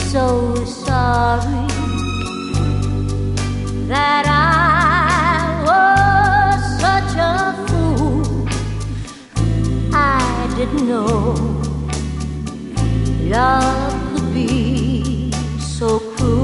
so sorry that I was such a fool. I didn't know love could be so cruel.